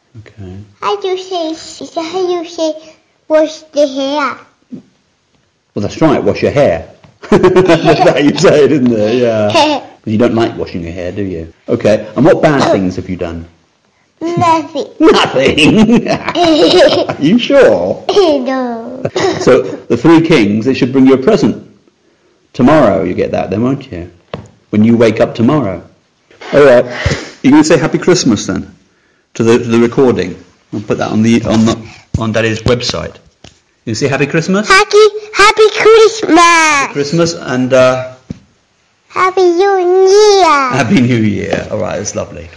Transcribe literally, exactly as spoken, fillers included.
Okay. How do you say, how do you say, wash the hair? Well, that's right, wash your hair. That's how you say it, isn't it? Yeah. Because you don't like washing your hair, do you? Okay, and what bad things have you done? Nothing. Nothing? Are you sure? No. So, the three kings, they should bring you a present. Tomorrow you get that then, won't you? When you wake up tomorrow. Alright, you're going to say Happy Christmas then? To the to the recording. I'll put that on the on the, on Daddy's website. You say Happy Christmas? Happy, Happy Christmas. Happy Christmas and uh, Happy New Year. Happy New Year. Alright, that's lovely.